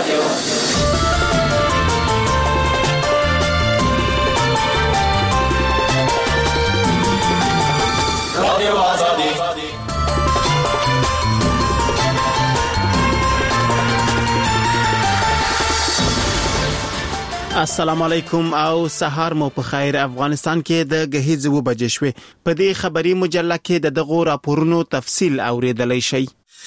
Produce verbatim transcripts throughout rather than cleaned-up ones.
السلام علیکم او سهار مو په خیر. افغانستان کې د غهیز و بجې شوې. په دې خبري مجله کې د دغو راپورونو تفصیل اوریدلای شئ.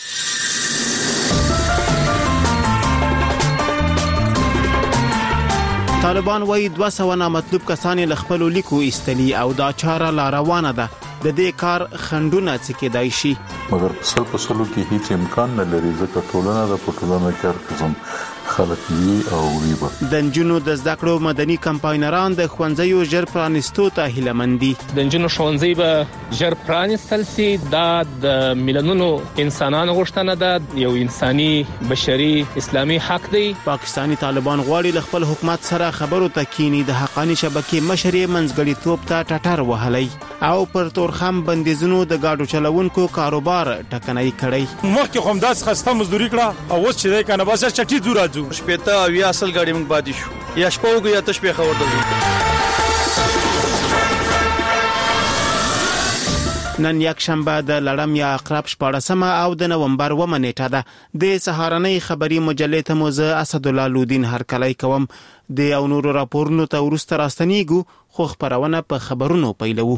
طالبان وایي دوه سوه نامطلوب کسان له خپل لیکو ایستلي او دا چاره لا روانه ده. د دې کار خندونه څه کېدای شي، مګر په سل په سلو کې هیڅ امکان نه لري ځکه ټولنه د پټولنه کار قسم خلک وی او ویبه. د نجونو د زده کړو مدني کمپاینران د ښوونځیو ژر پرانستو ته هیلهمندي. د نجونو ښوونځي به ژر پرانستل سي. دا د میلیونونو انسانانو غوښتنه ده، یو انساني بشري اسلامي حق دی. پاکستانی طالبان غواړي له خپل حکومت سره خبرو ته کینی. د حقانی شبکې مشر منځګړیتوب ته ټټر وهلی او پر تورخم بندیزونو د گاډو چلوونکو کاروبار ټکنۍ کړی. مخکې هم داس خسته مزدوري کړه او اوس چې دی کنه بس چټي زو راځو. شپته او یا اصل گاډي موږ پاتې شو، یا شپه وګو یا تشبیه خبر درلود. نن یک شنبه د لړم یا اقرب شپاړسمه او د نومبر اوومه نیټه ده. د سهارنۍ خبري مجلې ته مو زه اسدالله لودین هرکلی کوم. د او نورو راپورونو ته وروسته راستنیږو، خو خبرونه په خبرونو پیلوو.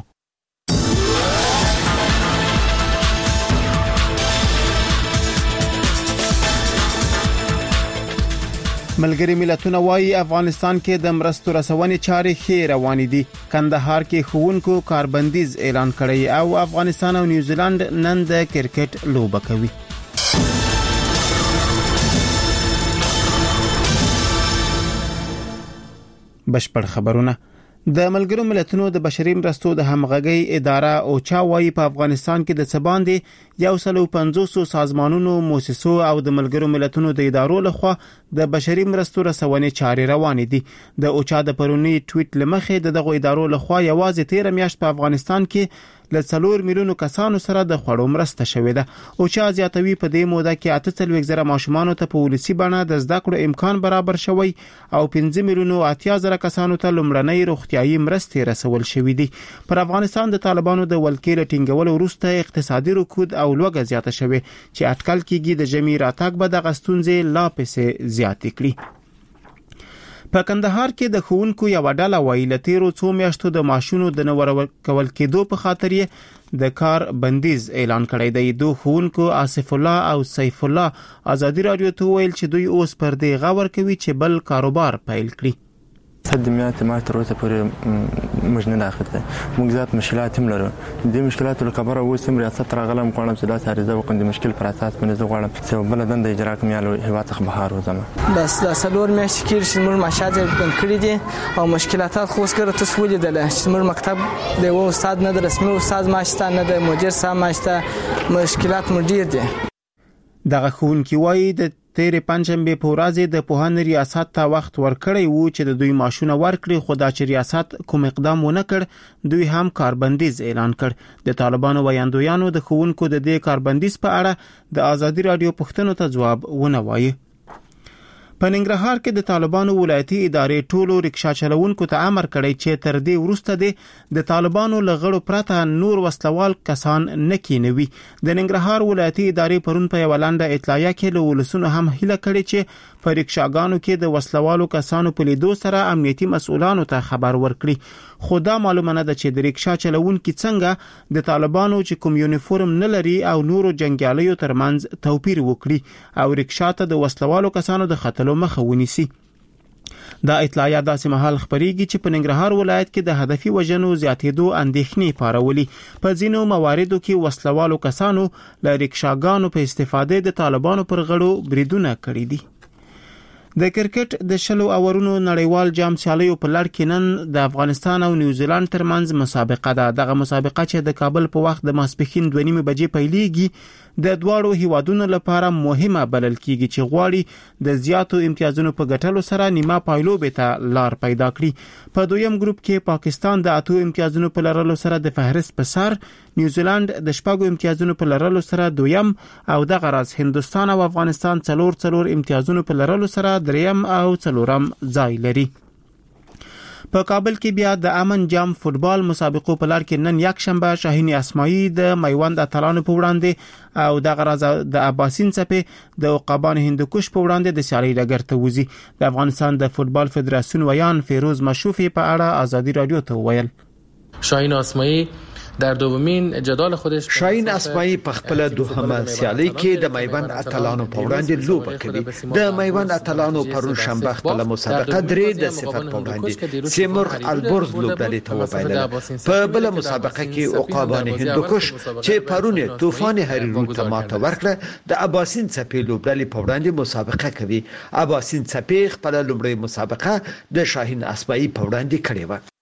ملګری ملتونه وايي افغانستان کې د مرستو رسونې چارې ښې روانې دي. کندهار کې ښوونکو کاربندیز اعلان کړی او افغانستان او نیوزیلند نن د کرکټ لوبه کوي. بشپړ خبرونه. د ملګرو ملتونو د بشري مرستو د همغږي اداره اوچا وايي په افغانستان کې د څباندې یو سل او پنځوس سازمانونو، موسسو او د ملګرو ملتونو د ادارو لخوا د بشري مرستو رسونې چارې روانې دي. د اوچا د پرونی ټویټ لمخې د دغه ادارو لخوا یوازې تیر میاشت په افغانستان کې له څلور میلیونو کسانو سره د خوړو مرسته شوې ده. اوچا زیاتوي په دې موده کې اته څلوېښت زره ماشومانو ته په ولسي بڼه د زده کړو امکان برابر شوی او پنځه میلیونو اتیا زره کسانو ته لومړنۍ روغتیايي مرستې رسول شوې دي. پر افغانستان د طالبانو د ولکې له ټینګولو وروسته اقتصادي رکود او لوږه زیاته شوې چې اټکل کېږي د ژمي راتګ به دغه ستونزې لا پسې زیاتې کړي. په کندهار کې د ښوونکو یو ډله وایي له تیرو څو میاشتو د معاشونو د نه ورکول کېدو په خاطر یې د کار بندیز اعلان کړی دی. دوه ښوونکو آصف الله او سیف الله ازادي رادیو ته ویل چې دوی اوس پر دې غور کوي چې بل کاروبار پیل کړي. خدمات ما تر اوسه پورې موږ نه اخته موږ ذات مشکلات هم لرو. د مشکلاتو لپاره اوس هم ریاست راغلم کوم چې دا ساريزه وکم د مشکل پر اساس باندې زه غواړم چې بل دند اجرا کوم یالو هوا څخه بهار وزم. بس دا سلور میاشتې کې چې موږ مشاجر بند کړی دي او مشکلات خو اوس کړه تاسو ولیدل چې موږ مکتب دی و استاد نه رسمي استاد ماشته نه د مدیر سم ماشته مشکلات مو ډیر دي. دغه ښوونکي وایي د تیرې پنځمبه په ورځ د پوهنې ریاست ته وخت ورکړی وو چې د دوی معاشونه ورکړي، خو دا چې ریاست کوم اقدام ونه کړ دوی هم کاربندیز اعلان کړ. د طالبانو ویاندویانو د ښوونکو د دې کاربندیز په اړه د ازادي رادیو پوښتنو ته ځواب ونه وایي. په ننګرهار کې د طالبانو ولایتي ادارې ټولو رکشا چلوونکو ته امر کړی چې تر دې وروسته د طالبانو لغړو پرته نور وسلوال کسان نه کینوي. د ننګرهار ولایتي ادارې پرون په یو لنډه اطلاعیه کې له ولسونو هم هیله کړې چې په رکشاګانو کې د وسلوالو کسانو په لیدو سره امنیتي مسؤلانو ته خبر ورکړي. خو دا معلومه نه ده چې د رکشا چلوونکي څنګه د طالبانو چې کوم یونیفورم نه لري او نورو جنگیالیو ترمنځ توپیر وکړي او رکشا ته د وسلوالو کسانو د خطلو مخه ونیسي. دا اطلاعیه داسې مهال خبرېږي چې په ننګرهار ولایت کې د هدفي وژنو زیاتېدو اندېښنې پارولي. په ځینو مواردو کې وسلوالو کسانو له رکشاګانو په استفاده د طالبانو پر غړو بریدونه کړي دي. د کرکټ د شلو اورونو نړیوال جام سیالیو په لړ کې نن د افغانستان او نیوزیلند ترمنځ مسابقه ده. دغه مسابقه چې د کابل په وخت د ماسپښین دوه نیمې بجې پیلېږي د دواړو هیوادونو لپاره مهمه بلل کیږي چې غواړي د زیاتو امتیازونو په ګټلو سره نیمه پایلوبې ته لار پیدا کړي. په دویم ګروپ کې پاکستان د اتو امتیازونو په لرلو سره د فهرست په سر، نیوزیلند د شپږو امتیازونو په لرلو سره دویم او دغه راز هندستان او افغانستان څلور څلور امتیازونو په لرلو سره دریم او څلورم ځای لري. په کابل کې بیا د امن جام فوتبال مسابقو په لړ کې نن یک شنبه شاهین اسماعیل د میوند اتلانو په وړاندې او د غراز د عباسین څپې د عقابان هندوکش په وړاندې د سیالي لګر ته وځي. د افغانستان د فوتبال فدراسیون ویان فیروز مشوفی په اړه ازادي رادیو ته ویل. شاهین اسماعیل در دومین جدال خودش شاهین اسماعیل په خپل دوهمه سیالي کې د میوند اتلانو په وړاندې لوبه کوي. د میوند اتلانو پرون شنبه خپل مسابقه درې د صفر په وړاندې سیمرغ البرز لوبډلې ته وبایله. په بل مسابقه کې عقابان هندوکش چې پرون طوفان هریرو ته ماته ورکړه د عباسین څپې لوبډلې په وړاندې مسابقه کوي. عباسین څپې خپل لومړی مسابقه د شاهین اسماعیل په وړاندې کړې و.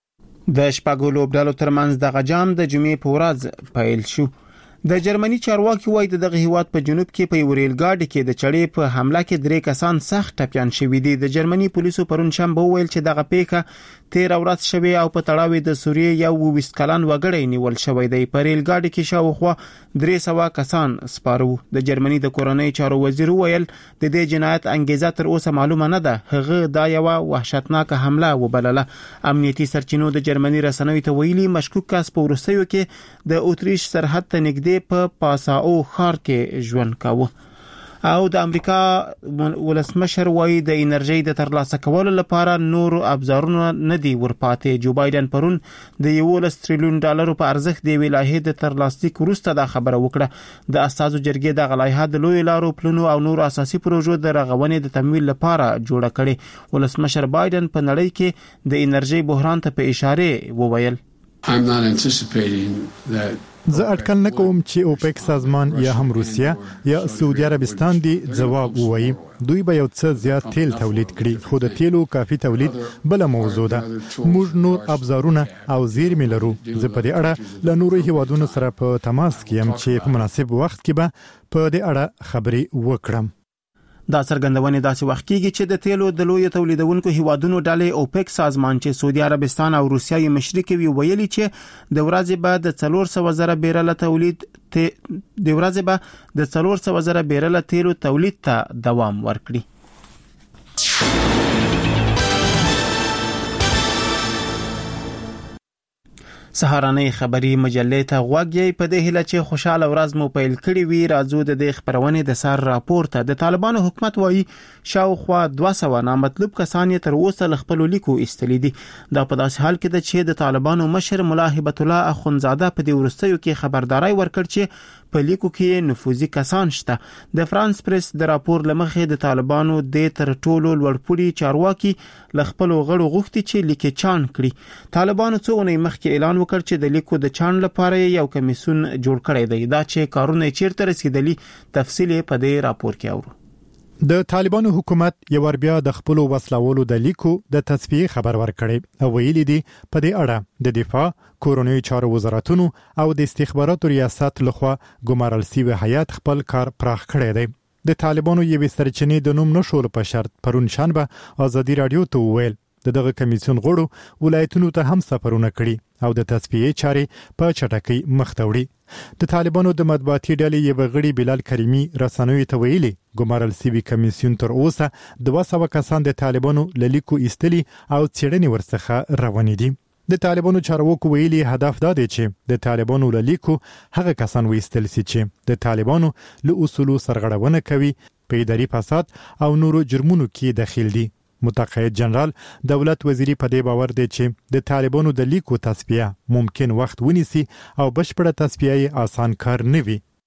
د شپږو لوبډلو ترمنځ دغه جام د جمعې په ورځ پیل شو. د جرمني چارواکي وایي د دغه هیواد په جنوب کې په ریل ګاډي کې د چړې په حمله کې درې کسان سخت ټپيان شوي دي. د جرمني پولیسو پرون شنبه ویل چې دغه پیښه تیر ورځ شوی او په تړاو د سوریې یو ویس کلن وګړی نیول شوی دی. په ریل ګاډي کې شاوخوا درې سوه کسان سپارو. د جرمني د کورنۍ چارو وزیر ویل د دې جنایت انګیزه تر اوسه معلومه نه ده. هغه دا یو وحشتناک حمله وبلله. امنیتي سرچینو د جرمني رسنیو ته ویلي مشکوک کس په وروستیو کې د اوتریش سرحد ته نږدې په پاساو ښار کې ژوند کاوه. او د امریکا ولسمشر وایي د انرژي د ترلاسه کولو لپاره نور ابزارونه نه دي ورپاتې. جو بایدن پرون د یو تریلیون ډالر په ارزښت د ویلایې د ترلاسه وروسته دا خبره وکړه. د اساسو جرګې د غلایحه د لوی لارو پلانو او نور اساسي پروژو د رغونې د تمویل لپاره جوړه کړي. ولسمشر بایدن په نړۍ کې د انرژي بحران ته په اشاره وویل. I'm not anticipating that زه اټکل نه کوم چې اوپک سازمان یا هم روسیا یا سعودي عربستان دی ځواب ووایي. دوی به یو څه زیات تیل تولید کړي خو د تیلو کافي تولید بل موضوع ده. موږ نور ابزارونه او زیرمې لرو. زه په دې اړه له نورو هیوادونو سره په تماس کې یم چې په مناسب وخت کې به په دې اړه خبرې وکړم. دا څرګندونه داسې وخت کېږي چې د تیلو د لوی تولیدونکو هیوادونو ډلې اوپک سازمان چې سعودي عربستان او روسیا یې مشري کوي ویلي چې د ورځې بعد د څلور سوه زره بیرل تولید ته د ورځې بعد د څلور سوه زره بیرل تیلو تولید ته دوام ورکړي. سهارنۍ خبری مجلې ته غوږی په دې هله چې خوشاله ورځ مو پیل کړی وی. راځو د دې خبرونه د سر راپورته. د طالبانو حکومت وایي شاوخوا دوه سوه نامطلوب کسان تر اوسه خپل لیکو استلی دي. دا په داسې حال کې ده چې د طالبانو مشر مولا هبت الله اخونزاده په دې ورستیو کې خبرداري ورکړ چې په لیکو کې نفوذي کسان شته. د فرانس پریس د راپور لمخې د طالبانو د تر ټولو لوړپوړي چارواکي ل خپل غړو غوښتي چې لیکي چان کړي. طالبانو څو ونې مخکې اعلان وکړ چې د لیکو د چان لپاره یو کمیسون جوړ کړی دی. دا چې کارونه چیرته رسیدلی تفصیل په دې راپور کې اورو. د طالبانو حکومت یو ور بیا د خپل وسلوالو د لیکو د تصفیه خبر ورکړي او ویلي دي په دې اړه د دفاع، کورونی چارو وزارتونو او د استخباراتو ریاست لخوا ګمارل شوی هیئت خپل کار پراخ کړی دی. د طالبانو یوې سرچینې د نوم نشول په شرط پرون شنبه ازادي رادیو ته ویل د دغه کمیسیون غړو ولایتونو ته هم سفرونه کړي او د تصفیه چارې په چټکۍ مخ ته وړي. د طالبانو د مطبوعاتي ډلې یو غړي بلال کریمي رسنوي ته ویلي ګمارل شوی کمیسیون تر اوسه دوه سوه کسان د طالبانو لیکو استلی او څېړنې ورڅخه روانې دي. د طالبانو چارواکو ویلي هدف دا دی چې د طالبانو لیکو هغه کسان وایستل شي چې د طالبانو له اصولو سرغړونه کوي، په اداري فساد او نورو جرمونو کې داخل دي. متقاعد جنرال دولت وزیری په دې باور دی چې د طالبانو د لیکو تصفیه ممکن وخت ونیسي او بشپړه تصفیه آسان کار نه وي.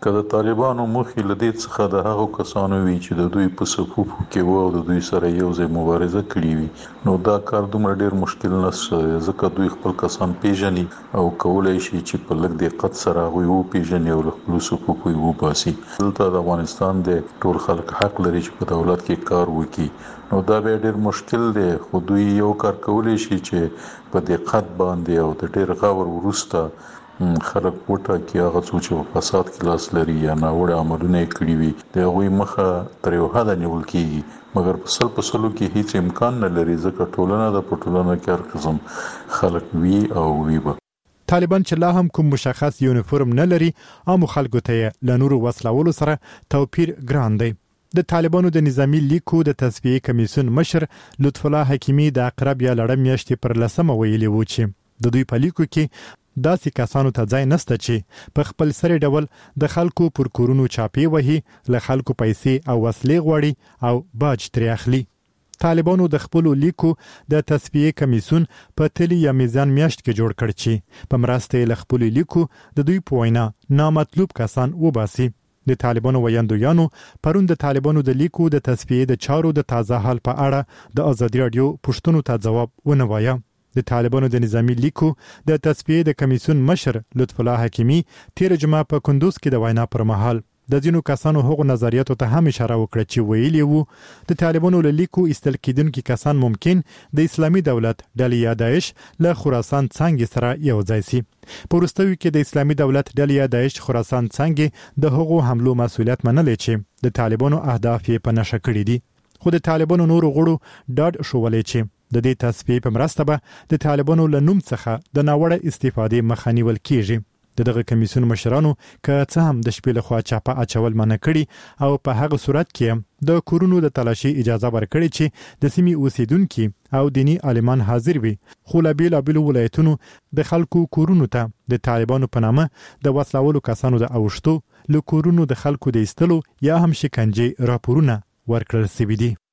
که د طالبانو مخې له دې څخه د هغو کسانو وي چې د دوی په صفوفو کې وو او د دوی سره یو ځای مبارزه کړې وي نو دا کار دومره ډیر مشکل نه ځکه دوی خپل کسان پیژني او کولای شي چې په لږ دقت سره هغوی وپیژني او له خپلو صفوفو یې وباسي. دلته د افغانستان د ټول خلک حق لري چې په دولت کې کار وکړي نو دا به ډیر مشکل دی خو دوی یو کار کولی شي چې په دقت باندې او د ډیر غور وروسته خلک وټا کې هغه څه چې په فساد کې لاس لري یا ناوړه عملونه کړی وي د هغوی مخه تر یو حده نیول کیږي مګر په سل په سلو کې هیڅ امکان نه لري ځکه ټولنه د پټولنه کې هر قسم خلک وي او وي به طالبان چې لا هم کوم مشخص یونیفورم نه لري عام خلکو ته له نورو وسلوالو سره توپیر ګران دی. د طالبانو د نظامی لیکو د تصفیه کمیسیون مشر لطف الله حکیمی د اقرب یا لړم میاشتې پر لسمه ویلي و چې د دوی په لیکو کې داسې کسانو ته ځای نشته چې په خپل سره ډول د خلکو پر کورونو چاپی وهي له خلکو پیسې او وسلې غواړي او باج ترې اخلي. طالبانو د خپل لیکو د تصفیه کمیسیون په تلی یا میزان میاشت کې جوړ کړ چې په مرسته له خپل لیکو د دوی په وینا نامطلوب کسان وباسي. د طالبانو ویاندویانو پرون د طالبانو د لیکو د تصفیه د چارو د تازه حال په اړه د ازادي رادیو پوښتنو ته جواب ونه وایي. د طالبانو د نظامی لیکو د تصفیه د کمیسیون مشر لطف الله حکیمی تیر جمعه په کندوز کې د وینا پر مهال د ځینو کسانو هغو نظریاتو ته هم اشاره وکړه چې ویلي وو د طالبانو له لیکو ایستل کېدونکي کسان ممکن د اسلامي دولت ډلې یا داعش له خراسان څنګه سره یو ځای شي. په وروستیو کې د اسلامي دولت ډلې یا داعش خراسان څنګه د هغو حملو مسؤلیت منلی چې د طالبانو اهداف یې په نښه کړي دي. خو د طالبانو نورو غړو ډاډ شولې چې د دې تصفیه په مرسته به د طالبانو له نوم څخه د ناوړه استفادې مخه نیول کیږي. دغه کمیسیون مشرانو که څه هم د شپې لخوا چاپه اچول منع کړي او په هغه صورت کې د کورونو د تلاشي اجازه ورکړي چې د سیمې اوسیدونکي او دینی عالمان حاضر وي خو له بیلابیلو ولایتونو د خلکو کورونو ته د طالبانو په نامه د وسلوالو کسانو د اوښتو له کورونو د خلکو د ایستلو یا هم شکنجې راپورونه ورکړل شوي دي.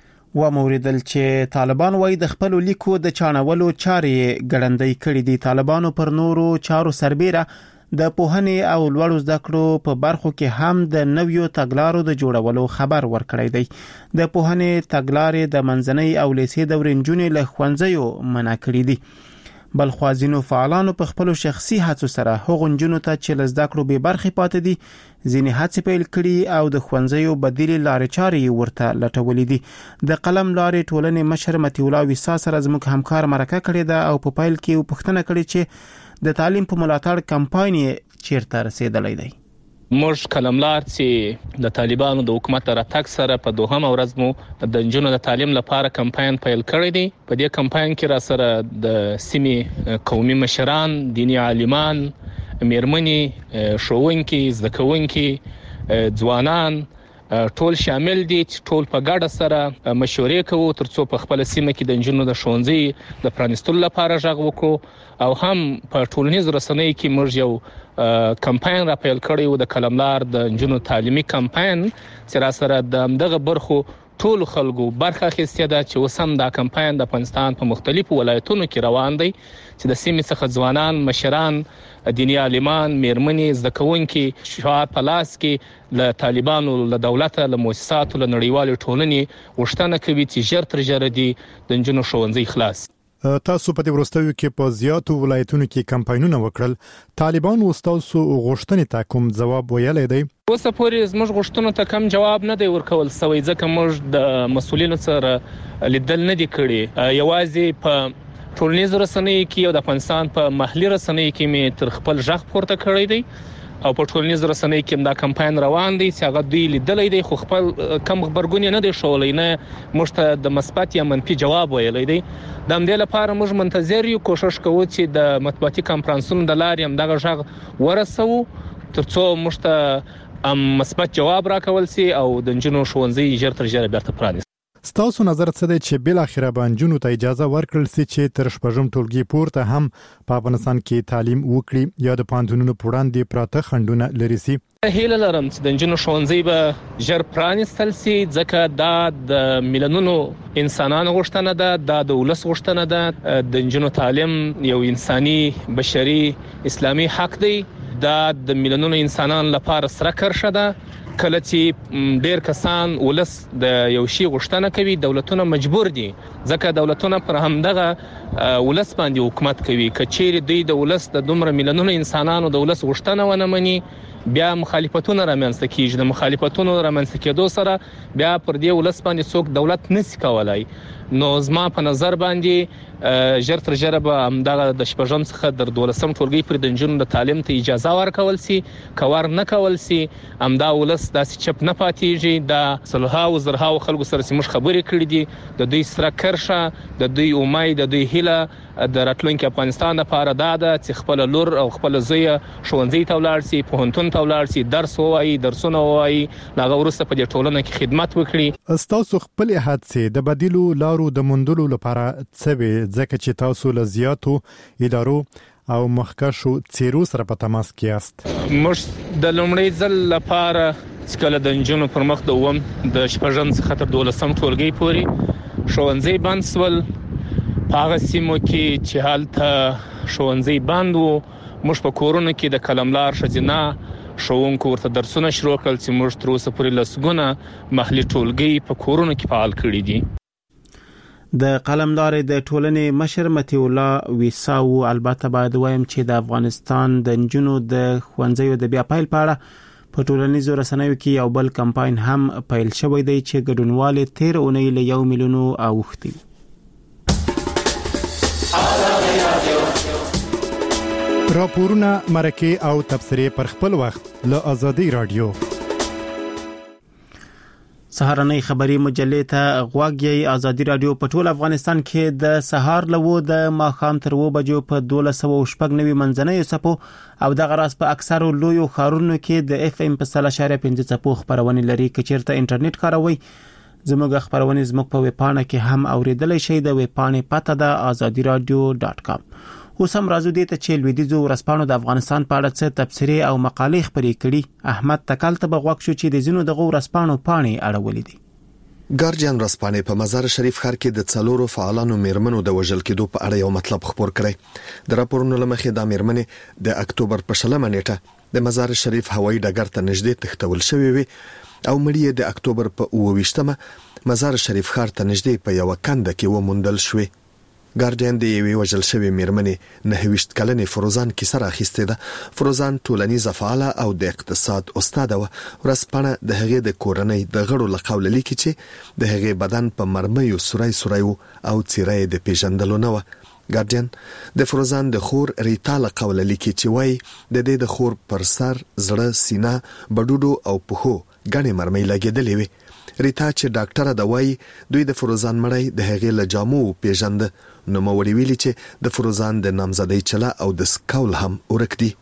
و موریدل چې طالبان وایي د خپل لیکو د چانولو چارې ګړندۍ کړې دي. طالبانو پر نورو چارو سربېره د پوهنې او لوړو زده کړو په برخو کې هم د نویو تګلارو د جوړولو خبر ورکړی دی. د پوهنې تګلارې د منځنۍ او لیسې دورې نجونې له ښوونځیو منع کړې دي. بل خوازینو فعالانو په خپل شخصي هڅو سره هغو نجونو ته چې له زده کړو بې برخې پاتې دي ځینې هڅې پیل کړي او د ښوونځیو بدیلې لارې چارې ورته لټولې دي. د قلم لارې ټولنې مشر مطیع الله ویسا سره زموږ همکار مرکه کړې ده او په پیل کې پوښتنه کړې چې د تعلیم په ملاتړ کمپاین یې چیرته رسیدلی دی. موږ کلملار چې د طالبانو د حکومت راتګ سره په دوهم ورځ مو د نجونو د تعلیم لپاره کمپاین پیل کړی دی. په دې کمپاین کې را سره د سیمې قومي مشران، دینی عالمان، میرمنې، ښوونکي، زده کوونکي، ځوانان ټول شامل دي چې ټول په ګډه سره مشورې کوو ترڅو په خپل سیمه کې د نجونو د ښوونځي د پرانیستلو لپاره غږ وکړو او هم په ټولنیزو رسنیو کې موږ یو کمپاین را پیل کړی و د کلملار د نجونو تعلیمي کمپاین چې را سره د دغه برخو ټول خلکو برخه اخیستې ده چې اوس هم دا کمپاین د افغانستان په مختلفو ولایتونو کې روان دی چې د سیمې څخه ځوانان، مشران، دینی عالمان، میرمنې، زده کوونکي شعار په لاس کې له طالبانو، له دولته، له مؤسساتو، له نړیوالې ټولنې غوښتنه کوي چې ژر تر ژره دي د نجونو ښوونځي خلاص. تاسو په دې وروستیو کې په زیاتو ولایتونو کې کمپاینونه وکړل. طالبانو تاسو غوښتنې ته کوم ځواب ویلی دی؟ اوس پورې زموږ غوښتنو ته کوم جواب نه دی ورکول سوی ځکه موږ د مسؤلینو سره لیدل نه دي کړي. یوازې په ټولنیزو رسنیو کې او د افغانستان په محلي رسنیو کې مې تر خپل ژغ پورته کړی دی او په ټولنیزو رسنیو کې دا کمپاین روان دی چې هغه دوی لیدلی دی خو خپل کم خبرګون نه دی ښوولی، نه موږ ته د مثبت یا منفي جواب ویلی دی. د همدې لپاره موږ منتظر یو، کوشش کوو چې د مطبوعاتي کنفرانسونو د لارې هم دغه غږ ورسوو ترڅو موږ ته مثبت جواب راکول سي او د نجونو ښوونځي ژر تر ژره بیرته پرانیسي. ستاسو نظر څه دی چې بل اخره به نجونو ته اجازه ورکړل سي چې تر شپږم ټولګي پورته هم په افغانستان کې تعلیم وکړي یا د پوهنتونونو په وړاندې پراته خنډونه لري سي؟ هیله لرم چې د نجونو ښوونځي به ژر پرانیستل سي ځکه دا د میلیونونو انسانانو غوښتنه ده، دا د ولس غوښتنه ده. د نجونو تعلیم یو انساني، بشري، اسلامي حق دی. دا د میلیونونو انسانانو لپاره سره کرښه ده. کله چې ډیر کسان ولس د یو شی غوښتنه کوي، دولتونه مجبور دي، ځکه دولتونه پر همدغه ولس باندې حکومت کوي. کچېری دوی د ولس د دومره میلیونونو انسانانو د ولس غوښتنه ونه مني، بیا مخالفتونه رامنځته کیږي. د مخالفتونو رامنځته کېدو سره بیا پر دې ولس باندې څوک دولت نشي کولای. نو زما په نظر باندې ژر تر ژره به همدغه د شپږم څخه تر دولسم ټولګي پورې د نجونو د تعلیم ته اجازه ورکول سي، کور نه کول سي. همدا ولس داسې چپ نه پاتېږي. دا صلحاو زرهاو خلکو سره سیمه خبرې کړې دي، د دوی سره کرښه، د دوی امید، د دوی هیله د راتلونکي افغانستان لپاره دا ده چې خپل لور او خپل زوی ښوونځي ته ولاړ سي، پوهنتون ته ولاړ سي، درس ووایي، درسونه ووایي، هغه وروسته په دې ټولنه کې خدمت وکړي. تاسو خپل هڅې د بدیلو لارو د موندلو لپاره څه وي، ځکه چې تاسو له زیاتو ادارو او مخکښو څیرو سره په تماس کې یاست؟ موږ د لومړي ځل لپاره چې کله د نجونو پر مخ د اووم د شپږم څخه تر دولسم ټولګي پورې ښوونځي بند سول، په هغه سیمو کې چې هلته ښوونځي بند وو، موږ په کورونو کې د قلملار ښځینه ښوونکو ورته درسونه شروع کړل چې موږ تر اوسه پورې لسګونه محلي ټولګي په کورونو کې فعال کړي دي. د قلمدار د ټولنې مشر متي الله ویساو البته باید وایم چې د افغانستان د نجونو د ښوونځیو د بیا پیل په اړه په ټولنیزو رسنیو کې یو بل کمپاین هم پیل شوی دی چې ګډونوال تیر اونۍ له یو میلیون اوښتي. راپورونه، مرکې او تبصرې پر خپل وخت له آزادي رادیو. سهارنۍ خبری مجلې ته غواګي. آزادي رادیو په ټول افغانستان کې د سهار لوو د ماخام تر و بجو په دولس سوه شپږ نوي منځنۍ سپو او د غراس په اکثرو لویو خارونو کې د اف ام په سل اشاریه پنځه سپو خبرونه لري. کچیرته انټرنیټ کاروي زموږ خبرونه زموږ په ویبپاڼه کې هم اوریدلای شئ. د ویبپاڼې پته ده آزادي رادیو ډاټ کام. اوس هم راځو دې ته چې لویدیځو ورځپاڼو د افغانستان په اړه څه تبصرې او مقالې خپرې کړي. احمد تکل ته بغوښ شو چې د زینو دغه ورځپاڼو پاڼې اړولې دي. ګارډین ورځپاڼې په مزار شریف ښار کې د څلورو فعالانو میرمنو د وژل کېدو په اړه یو مطلب خبر کړی. د راپورونو لمخې د میرمنې د اکتوبر په شلمه نیټه د مزار شریف هوایي ډګر ته نږدې تښتول شوې وي او مړی د اکتوبر په اوه ویشتمه مزار شریف ښار ته نږدې په یو کنده کې وموندل شوې. ګارډین د یوې وژل شوې میرمنې نه ویشت کلنې فروزان کیسه راخیستې ده. فروزان ټولنیزه فعاله او د اقتصاد استاد و. ورځپاڼه د هغې د کورنۍ د غړو له قوله لیکي چې د هغې بدن په مرمیو سورای سورای او څیره د پیژندلو نه و. ګارډین د فروزان د خور ریتا له قوله لیکي چې وای د دې د خور پر سر، زړه، سینه، بډوډو او پښو ګڼې مرمۍ لګېدلې وي. ریتا چې ډاکټره د وای دوی د فروزان مړی د هغې له جامو پیژند، نو موري ویلي چې د فروزان د نامزدۍ چله او د سکول هم ورک دي.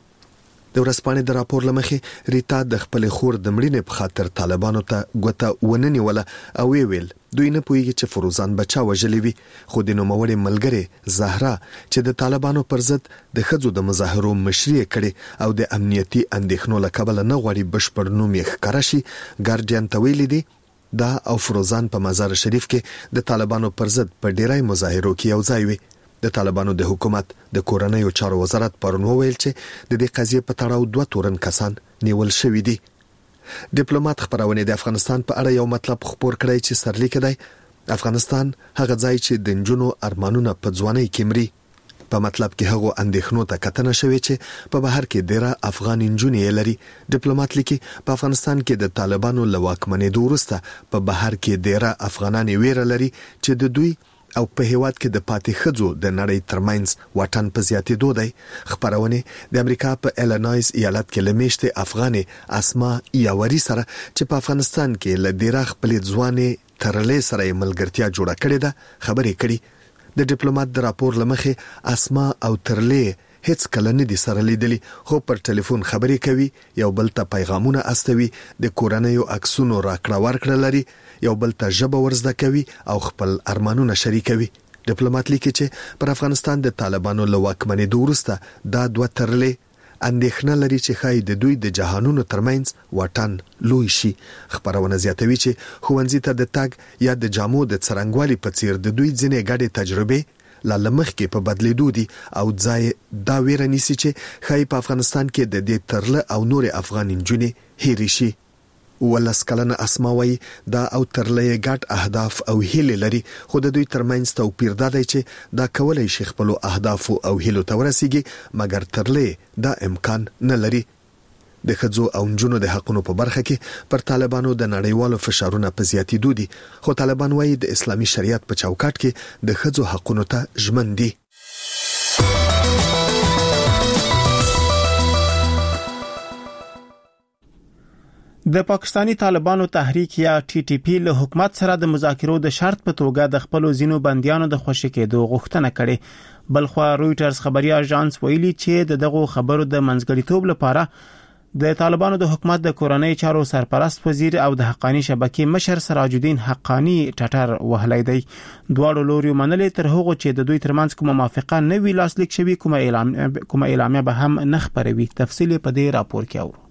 د ورځپاڼې د راپور لمخې ریتا د خپل خور د مړینې په خاطر طالبانو ته ګوته وننیوله او ویل دوی نه پوهیږي چې فروزان بچا وژلې وي، خو د نوموړې ملګرې زهرا چې د طالبانو پر ضد د ښځو د مظاهرو مشري کړي او د امنیتي اندېښنو له کبله نه غواړي بشپړ نوم یې ښکاره شي. ګارډین ته ویلي دي دا او فروزان په مزار شریف کې د طالبانو پر ضد په ډیرای مظاهرو کې یو ځای وي. د طالبانو د حکومت د کورنیو چارو وزارت پرون وویل چې د دې قضیې په تړاو دوه تورن کسان نیول شوي دي. ډیپلوماټ خبرونه د افغانستان په اړه یو مطلب خبر کړی چې سرلیک دی افغانستان هغه ځای چې د نجونو ارمانونه په ځوانۍ کې مري. په مطلب کې هغه اندېښنو ته کتنه شوې چې په بهر کې ډیره افغان نجونې لري. ډیپلوماټ لیکي په افغانستان کې د طالبانو له واکمنېدو وروسته په بهر کې ډیره افغانان ویره لري چې د دوی او په هیواد کې د پاتې خځو د نړۍ ترمنځ واټن په زیاتېدو دی. خبرونه د امریکا په ایلینویز ایالت کې لمیشته افغانې اسما یاوري سره چې په افغانستان کې ل ډیره خپل ځوانې ترلې سره ملګرتیا جوړه کړې ده خبرې کړي. د ډیپلوماټ د راپور لمخې اسما او ترلې هیڅ کله نه دي سره لیدلي، خو پر ټلیفون خبرې کوي، یو بل ته پیغامونه استوي، د کورنیو عکسونو راکړه ورکړه لري، یو بل ته ژبه ورزده کوي او خپل ارمانونه شریکوي. ډیپلوماټ لیکي چې پر افغانستان د طالبانو له واکمنېدو وروسته دا دوه ترلې اندېښنه لري چې ښایي د دوی د جهانونو ترمنځ واټن لوی شي. خبرونه زیاتوي چې ښوونځي ته د تګ یا د جامو د څرنګوالي په څیر د دوی ځینې ګډې تجربې لا لمخ کې په بدلیدو دي او ځای دا ویره نیسي چې خای په افغانستان کې د دې ترله او نور افغان انجونې هېري شي. ولس کلنه اسماوي دا او ترله ګټ اهداف او هیله لري، خو د دوی ترمنځ توپیر دا دی چې دا کولای شي خپل اهداف او هیلو ته ورسیږي، مګر ترله دا امکان نه لري. د ښځو او نجونو د حقونو په برخه کې پر طالبانو د نړیوالو فشارونو په زیاتېدو دي، خو طالبان وايي د اسلامي شریعت په چوکاټ کې د ښځو حقونو ته ژمن دي. د پاکستانی طالبانو تحریک یا ټي ټي پی له حکومت سره د مذاکرو د شرط په توګه د خپل زینو بنديانو د خوشی کېدو غوښتنه کړې. بلخو رويټرز خبري اژانس ویلي چې دغه خبرو د منځګړیتوب لپاره د طالبانو د حکومت د کورنۍ چارو سرپرست وزیر او د حقانی شبکې مشر سراج الدین حقانی ټټر وهلای دی. دواړو لوري منلې تر هغه چې د دوی ترمنځ کومه موافقه نه وی لاسلیک شوی، کومه اعلان کومه اعلامیه به هم نه خبروي. تفصیل په دې راپور کې اورو.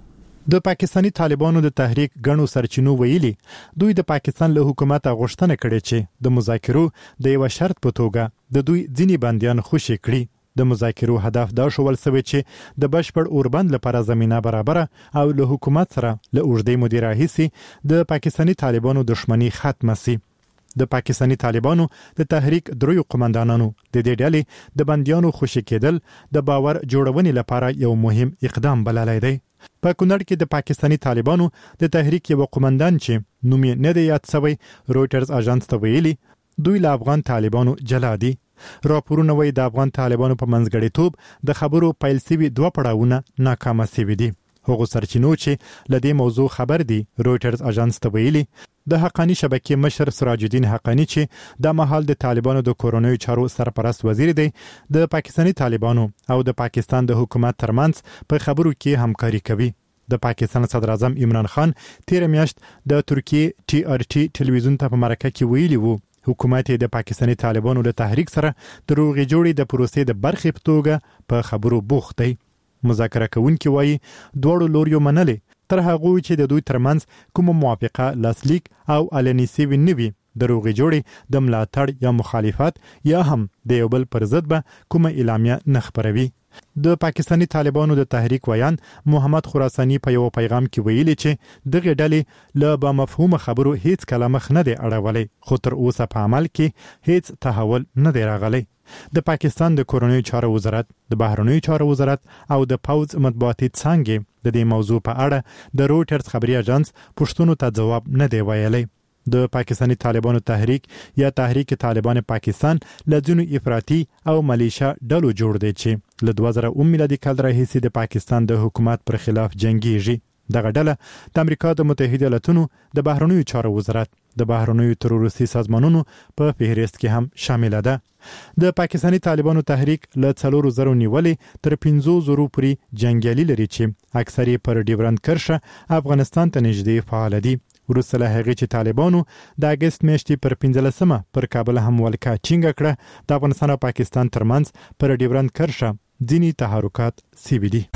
د پاکستانی طالبانو د تحریک غنو سرچینو ویلي دوی د پاکستان له حکومت غوښتنه کړې چې د مذاکرو د یو شرط په توګه د دوی ځینی بنديان خوشی کړي. د مذاکرو هدف دا شول سوي چې د بشپړ اوربند لپاره زمينه برابر او له حکومت سره له اوږدې مدیره هيسي د پاکستانی طالبانو دښمنی ختمه سي. د پاکستانی طالبانو د تحریک دریو قومندانانو د دې ډلې د بنديانو خوشی کېدل د باور جوړونې لپاره یو مهم اقدام بللای دی. په کونړ کې د پاکستانی طالبانو د تحریک یو قومندان چې نوم یې نه دی یاد شوی رويټرز اژانس ته ویلي دوی له افغان طالبانو جلا دي. راپورونه وایي د افغان طالبانو په منځګړیتوب د خبرو پیل سوي دوه پړاوونه ناکامه شوي دي. هغه سرچینو چې لدې موضوع خبر دي رويټرز اژانس ته ویلي د حقانی شبکې مشر سراج الدین حقانی چې د مهال د طالبانو د کورونوي چارو سرپرست وزیر دی د پاکستانی طالبانو او د پاکستان د حکومت ترمنځ په خبرو کې همکاري کوي. د پاکستان صدر اعظم عمران خان تیر میاشت د ترکیه ټي ار ټي ټلویزیون ته په مرکه کې ویلي وو حکومت د پاکستانی طالبانو له تحریک سره د روغې جوړې د پروسې د برخې په توګه په خبرو بوخت دی. مذاکره کوونکي وایي دوړو لوريو منلې تر هغه چې د دوی ترمنځ کوم موافقه لاسلیک او علني سوي نوي د روغې جوړې د ملاتړ یا مخالفت یا هم د یو بل پر ضد به کوم اعلامیه نه خبروي. د پاکستانی طالبانو د تحریک ویان محمد خراسانی په یو پیغام کې ویلي چې دغه ډلې له با مفهوم خبرو هیڅ کلمه نه دی اړولې، خو تر اوسه په عمل کې هیڅ تحول نه دی راغلی. د پاکستان د کورنۍ چارو وزارت، د بهرنیو چارو وزارت او د پوز مطبوعاتي څانګې د دې موضوع په اړه د رويټرز خبري اژانس پوښتنو ته جواب نه دی ویلی. د پاکستانی طالبانو تحریک یا تحریک طالبان پاکستان لځونو افراطي او ملیشیا ډلو جوړ دی چې له دوه زره اووه میلادي کال راهیسې د پاکستان د حکومت پر خلاف جنگيږي. دغه ډله د امریکا د متحده ایالاتونو د بهرنیو چارو وزارت د بهرنیو تروریستي سازمانونو په فهرست کې هم شامل ده. د پاکستانی طالبانو تحریک له څلورو زرو نیولې تر پنځو زرو پورې جنگیالي لري چې اکثري پر ډیورند کرښه افغانستان ته نږدې فعال دي. وروسته له هغې چې طالبانو د اګست میاشتې پر پنځلسمه پر کابل هم ولکه چینګه کړه د افغانستان او پاکستان ترمنځ پر ډیورند کرښه ځینې تحرکات سوي دي.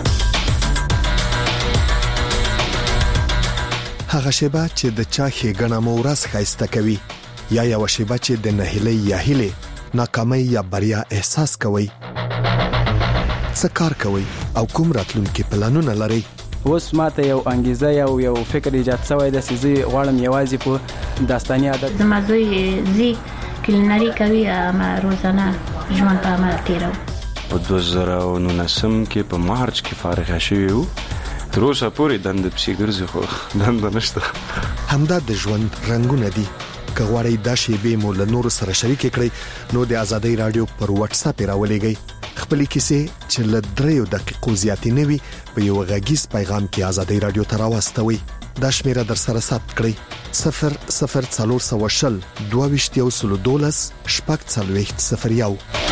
هغه شیبه چې د چا ښېګڼه مو ورځ ښایسته کوي یا یو شیبه چې د نهیلۍ یا هیلې ناکامۍ یا بریا احساس کوي، څه کار کوي او کوم راتلونکي پلانونه لري؟ اوس ماته یو انګیزه یو یو فکر ایجاد شوی د سيزي غواړم یوازې په داستاني عادت زما زوی زی کلینری کوي ما روزانه ژوند په عمل تیرو. په دوه زره او نولسم کې په مارچ کې فارغ شوی وو، تر اوسه پورې دند پسې ګرځي خو دند نشته. همدا د ژوند رنگونه دي. که غواړئ دا شیبې مو له نورو سره شریک کړئ نو د ازادۍ رادیو پر واتس اپ راولېږئ. خپل کیسې چې له دریو دقیقو زیاتې نه وي په یو غږیز پیغام کې ازادۍ رادیو ته راوستوئ. دا شمیره در سره ثبت کړئ صفر صفر څلور سوه شل دوه ویشت یو سلو دولس شپږ څلوېښت صفر یو.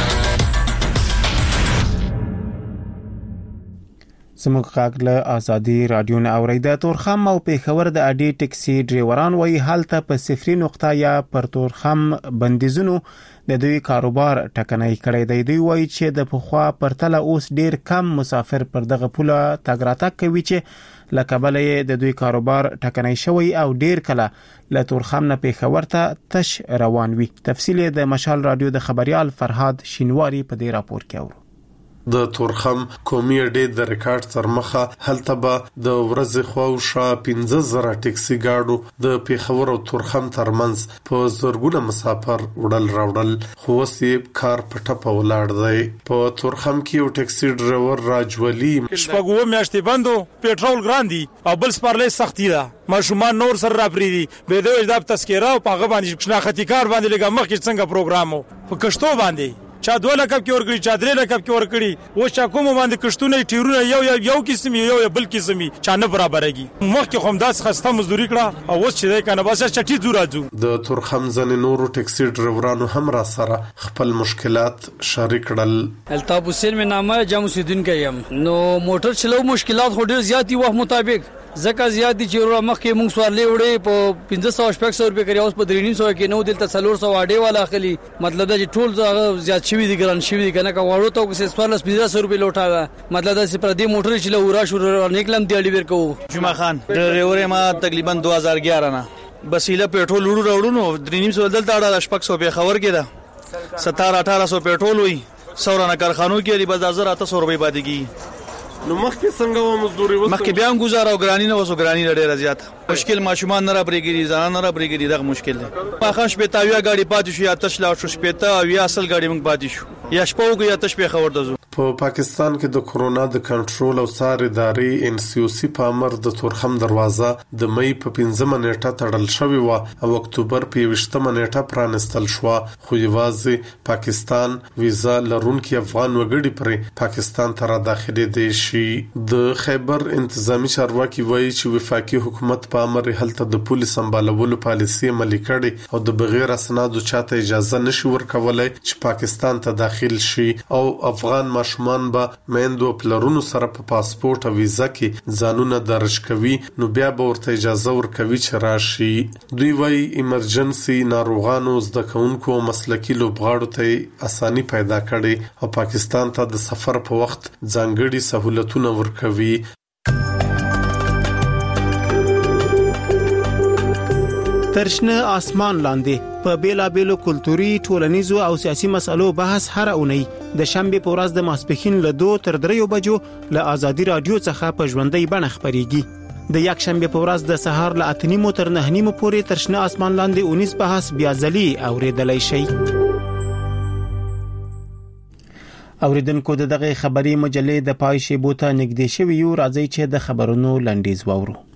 زموږ غږ له ازادي رادیو نه اورئ. د تورخم او پیښور د اډي ټکسي ډرایوران وایي حالت په صفري نقطه یا پر تورخم بندیزونو د دوی کاروبار ټکنۍ کړی دی. دوی وایي چې د پخوا پرتله اوس ډیر کم مسافر پر دغه پوله تګ راتګ کوي چې لکبلې د دوی کاروبار ټکنۍ شوی او ډیر کله له تورخم نه پیښور ته تش روان وي. تفصیل د مشال رادیو د خبريال فرهاد شینواری په دې راپور کې اورو. د تورخم قومي اډې د ریکارډ تر مخه هلته به د ورځې خواوشا پنځه زره ټکسي ګاډو د پیښور او تورخم ترمنځ په زرګونه مسافر وړل راوړل، خو اوس یې کار په ټپه ولاړ دی. په تورخم کې یو ټکسي ډرایور راجولي شپږ میاشتې بندو، پېټرول ګران دي او بل سپارلې سختي ده، ماشومان نور سره راپریدي به د وجداب تذکره او په هغه باندې شناختی کار باندې لګا مخکې څنګه پروګرامو په کشتو باندې چا دوه لکه کې ورګړي، چا درې لکه کې ورګړي، او چا کوم باندې کشتونه ټیرونه یو یو یو قسم یو یو بل قسم چا نه برابرږي. مخکې خو همداس خسته مزدوري کړه او اوس چې دی کنه بس چټي زو راځو. د تورخم ځنې نورو ټکسي ډرایورانو هم را سره خپل مشکلات شریک کړل. الطاف حسین مې نامه جام اوسیدونکی یم. نو موټر چلو مشکلات خو ډیر زیات دي وخت مطابق زکه زیات دي چې ورو مخکې مونږ سوارلې وړې په پنځه سوه شپږ سوه روپۍ کړی، اوس په درې نیم سوه کې نو دلته څلور سوه اډې والا اخلي. مطلب دا چې ټول زیات شوي دي، ګران شوي دي کنه که واړو ته وکړو څوارلس پنځه سوه روپۍ لوټاوه. مطلب دا چې پر دې موټر چې له ورا شو نیکلم دی ډیلیور کوو. جمعه خان ډرایور ما تقریبا دو هزار ګیارہ نه بسیله پېټرول وړو راوړو نو درې نیم سوه دلته اړه شپږ سوه پیښور کې ده، ستاره اټاره سوه پېټرول وي، سورانه کارخانو کې لري بس هزار اته سوه روپۍ پاتې کېږي. نو مخکې څنګه و مزدوري وسه مخکې بیا هم گزاره او ګرانی نه وسو، ګرانی ډېره زیات مشکل، ماشومان نه را پرېږدي، ځان نه را پرېږدي، دغه مشکل دی. ماخه شپې تاویا گاډي پاتې شو یا تش لا شو شپې ته او یا اصل گاډي موږ پاتې شو یا شپه وګ یا تش په خبر دزو. په پاکستان کې د کورونا د کنټرول او څار ادارې ان سی او سی په امر د تورخم دروازه د مې په پنځمه نیټه تړل شوې و او اکتوبر په یوشتمه نیټه پرانستل شو، خو یوازې پاکستان ویزا لرونکي افغان وګړي پرې پاکستان ته را داخلي دي شي. د خیبر انتظامی چارواکي وایي چې وفاقي حکومت په امر هلته د پولیس سمبالولو پالیسي عملي کړي او د بغیر اسنادو چاته اجازه نشي ورکولای چې پاکستان ته داخل شي او افغان ماشومان به میندو پلرونو سره په پاسپورت او ویزا کې ځانونه درج کوي، نو بیا به ورته اجازه ورکوي چې راشي. دوی وایي ایمرجنسي ناروغانو، زده کوونکو او مسلکي لوبغاړو ته اساني پیدا کړي او پاکستان ته د سفر په وخت ځانګړي سہولتونه ورکوي. ترشنه آسمان لاندې په بیلا بیلو کلتوري، ټولنیزو او سیاسي مسلو بحث هر اونۍ د شنبه په ورځ د ماسپښین له دوه تر دریو بجو له آزادي رادیو څخه په ژوندۍ بڼه خبريږي. د یک شنبه په ورځ د سهار له اته نیمو تر نه نیمو پورې ترشنه آسمان لاندې اونیس بحث بیا ځلي اوریدلای شي. اوریدونکو دغه خبري مجلې د پای شی بوته نږدې شوی یو، راځي چې د خبرونو لنډیز وورو.